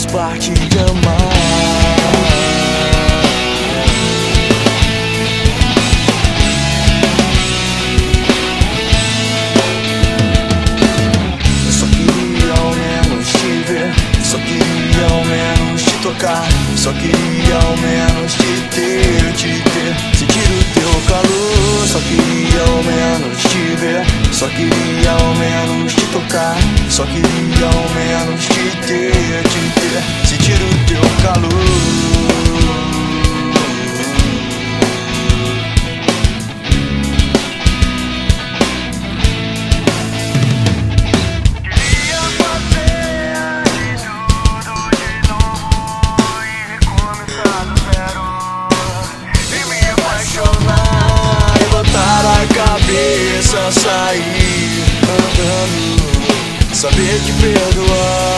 parte de amar. Eu só queria ao menos te ver, só queria ao menos te tocar, só queria ao menos te ter, sentir o teu calor. Só queria ao menos te ver, só queria ao menos te tocar, só queria ao menos te ter, sentir o teu calor. Cabeça, sair andando, saber te perdoar.